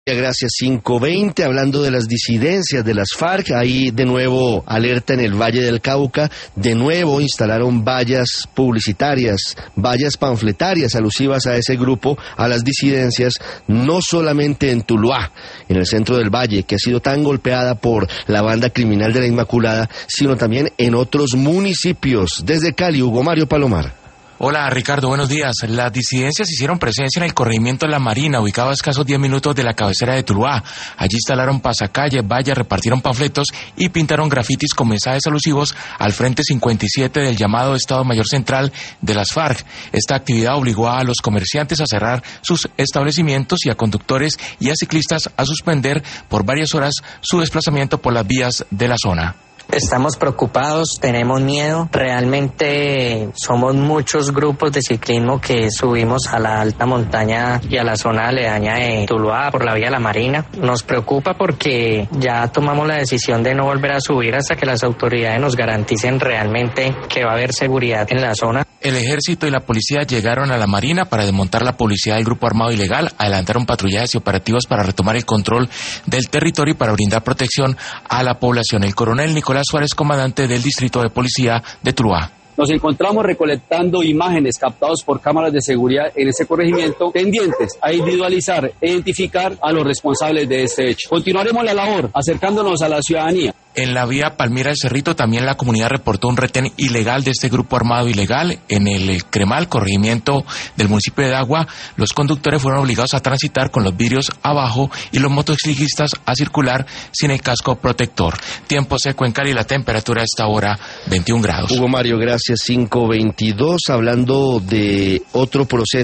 Gracias, 5:20, hablando de las disidencias de las FARC, ahí de nuevo alerta en el Valle del Cauca, de nuevo instalaron vallas publicitarias, vallas panfletarias alusivas a ese grupo, a las disidencias, no solamente en Tuluá, en el centro del Valle, que ha sido tan golpeada por la banda criminal de la Inmaculada, sino también en otros municipios. Desde Cali, Hugo Mario Palomar. Hola Ricardo, buenos días. Las disidencias hicieron presencia en el corregimiento La Marina, ubicado a escasos 10 minutos de la cabecera de Tuluá. Allí instalaron pasacalles, vallas, repartieron panfletos y pintaron grafitis con mensajes alusivos al Frente 57 del llamado Estado Mayor Central de las FARC. Esta actividad obligó a los comerciantes a cerrar sus establecimientos y a conductores y a ciclistas a suspender por varias horas su desplazamiento por las vías de la zona. Estamos preocupados, tenemos miedo. Realmente somos muchos grupos de ciclismo que subimos a la alta montaña y a la zona aledaña de Tuluá por la vía La Marina. Nos preocupa porque ya tomamos la decisión de no volver a subir hasta que las autoridades nos garanticen realmente que va a haber seguridad en la zona. El ejército y la policía llegaron a La Marina para desmontar la publicidad del grupo armado ilegal, adelantaron patrullajes y operativos para retomar el control del territorio y para brindar protección a la población. El coronel Nicolás Suárez, comandante del Distrito de Policía de Tuluá. Nos encontramos recolectando imágenes captadas por cámaras de seguridad en ese corregimiento, pendientes a individualizar e identificar a los responsables de este hecho. Continuaremos la labor acercándonos a la ciudadanía. En la vía Palmira del Cerrito también la comunidad reportó un retén ilegal de este grupo armado ilegal. En el Cremal, corregimiento del municipio de Dagua, los conductores fueron obligados a transitar con los vidrios abajo y los motociclistas a circular sin el casco protector. Tiempo seco en Cali, la temperatura a esta hora 21 grados. Hugo Mario, gracias, 5:22, hablando de otro proceso.